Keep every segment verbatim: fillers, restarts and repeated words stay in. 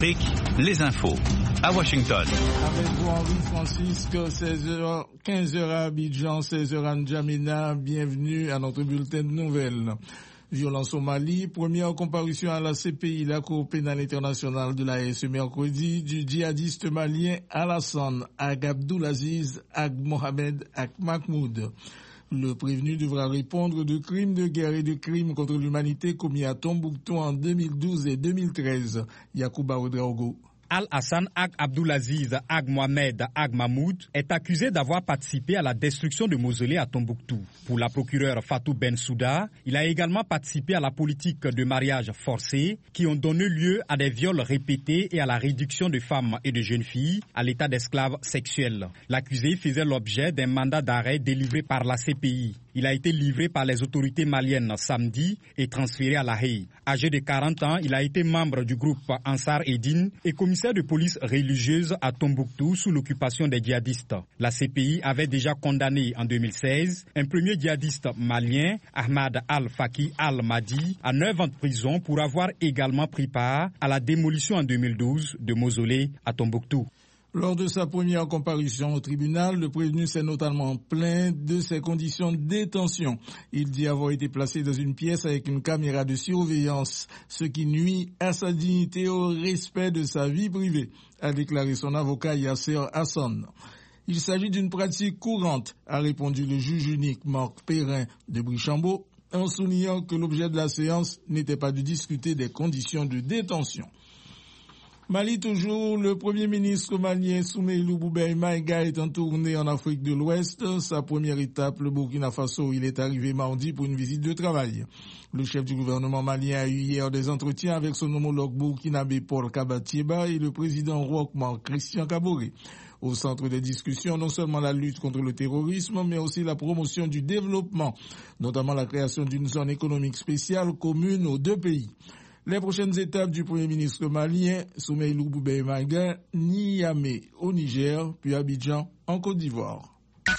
Les infos à Washington. Avec vous, Henri Francisque, seize heures, quinze heures à Abidjan, seize heures à N'Djamena. Bienvenue à notre bulletin de nouvelles. Violence au Mali, première comparution à la C P I, la Cour pénale internationale de la Haye ce mercredi, du djihadiste malien Alassane Ag Abdoulaziz Ag Mohamed Ag Mahmoud. Le prévenu devra répondre de crimes de guerre et de crimes contre l'humanité commis à Tombouctou en deux mille douze et deux mille treize. Yacouba Ouedraogo. Al-Hassan Ag Abdoulaziz Ag Mohamed Ag Mahmoud est accusé d'avoir participé à la destruction de mausolées à Tombouctou. Pour la procureure Fatou Bensouda, il a également participé à la politique de mariage forcé qui ont donné lieu à des viols répétés et à la réduction de femmes et de jeunes filles à l'état d'esclaves sexuels. L'accusé faisait l'objet d'un mandat d'arrêt délivré par la C P I. Il a été livré par les autorités maliennes samedi et transféré à La Haye. Âgé de quarante ans, il a été membre du groupe Ansar Eddine et commissaire de police religieuse à Tombouctou sous l'occupation des djihadistes. La C P I avait déjà condamné en deux mille seize un premier djihadiste malien, Ahmad Al-Faki Al-Mahdi, à neuf ans de prison pour avoir également pris part à la démolition en deux mille douze de mausolées à Tombouctou. Lors de sa première comparution au tribunal, le prévenu s'est notamment plaint de ses conditions de détention. Il dit avoir été placé dans une pièce avec une caméra de surveillance, ce qui nuit à sa dignité et au respect de sa vie privée, a déclaré son avocat Yasser Hassan. Il s'agit d'une pratique courante, a répondu le juge unique Marc Perrin de Brichambault, en soulignant que l'objet de la séance n'était pas de discuter des conditions de détention. Mali toujours, le premier ministre malien Soumeilou Boubèye Maïga est en tournée en Afrique de l'Ouest. Sa première étape, le Burkina Faso, il est arrivé mardi pour une visite de travail. Le chef du gouvernement malien a eu hier des entretiens avec son homologue burkinabé Paul Kabatieba et le président Roch-Marc Christian Kaboré. Au centre des discussions, non seulement la lutte contre le terrorisme, mais aussi la promotion du développement, notamment la création d'une zone économique spéciale commune aux deux pays. Les prochaines étapes du Premier ministre malien, Soumeilou Boubèye Maïga, Niamey au Niger, puis Abidjan en Côte d'Ivoire.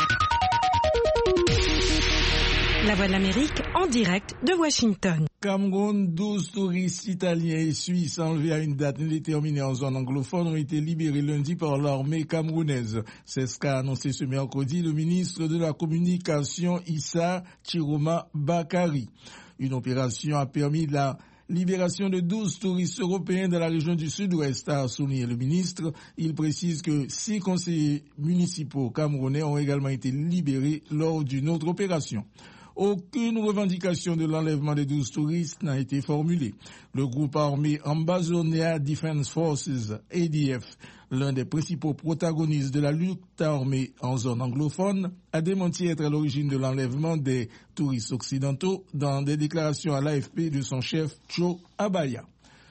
La Voix de l'Amérique en direct de Washington. Cameroun, douze touristes italiens et suisses enlevés à une date indéterminée en zone anglophone ont été libérés lundi par l'armée camerounaise. C'est ce qu'a annoncé ce mercredi le ministre de la Communication Issa Chiroma Bakari. Une opération a permis la libération de douze touristes européens dans la région du sud-ouest, a souligné le ministre. Il précise que six conseillers municipaux camerounais ont également été libérés lors d'une autre opération. Aucune revendication de l'enlèvement des douze touristes n'a été formulée. Le groupe armé Ambazonia Defense Forces, A D F, l'un des principaux protagonistes de la lutte armée en zone anglophone, a démenti être à l'origine de l'enlèvement des touristes occidentaux dans des déclarations à l'A F P de son chef Cho Abaya.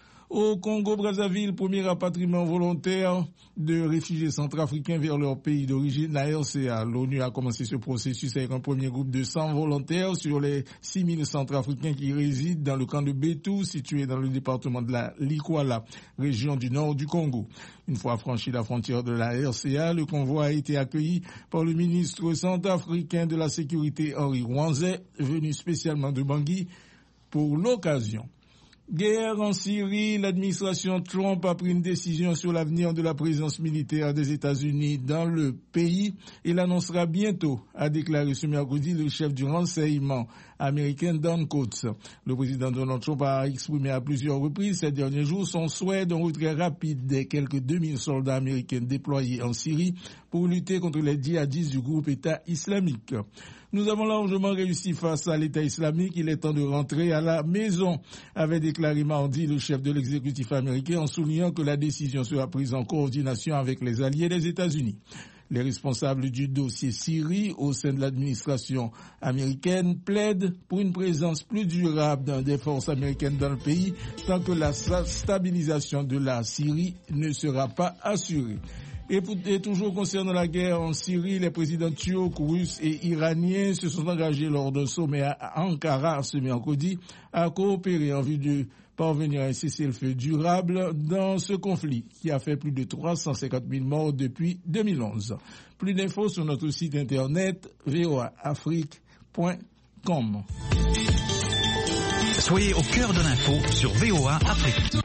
Au Congo-Brazzaville, premier rapatriement volontaire de réfugiés centrafricains vers leur pays d'origine, la R C A. L'ONU a commencé ce processus avec un premier groupe de cent volontaires sur les six mille centrafricains qui résident dans le camp de Betou, situé dans le département de la Likwala, région du nord du Congo. Une fois franchi la frontière de la R C A, le convoi a été accueilli par le ministre centrafricain de la Sécurité, Henri Rwanzé, venu spécialement de Bangui pour l'occasion. Guerre en Syrie, l'administration Trump a pris une décision sur l'avenir de la présence militaire des États-Unis dans le pays. Il l'annoncera bientôt, a déclaré ce mercredi le chef du renseignement américain Don Coates. Le président Donald Trump a exprimé à plusieurs reprises ces derniers jours son souhait d'un retrait rapide des quelques deux mille soldats américains déployés en Syrie pour lutter contre les djihadistes du groupe État islamique. Nous avons largement réussi face à l'État islamique. Il est temps de rentrer à la maison, avait déclaré mardi le chef de l'exécutif américain en soulignant que la décision sera prise en coordination avec les alliés des États-Unis. Les responsables du dossier Syrie au sein de l'administration américaine plaident pour une présence plus durable des forces américaines dans le pays tant que la stabilisation de la Syrie ne sera pas assurée. Et, pour, et toujours concernant la guerre en Syrie, les présidents turcs, russes et iraniens se sont engagés lors d'un sommet à Ankara ce mercredi à coopérer en vue de parvenir à un cessez-le-feu durable dans ce conflit qui a fait plus de trois cent cinquante mille morts depuis deux mille onze. Plus d'infos sur notre site internet v o a afrique point com. Soyez au cœur de l'info sur V O A Afrique.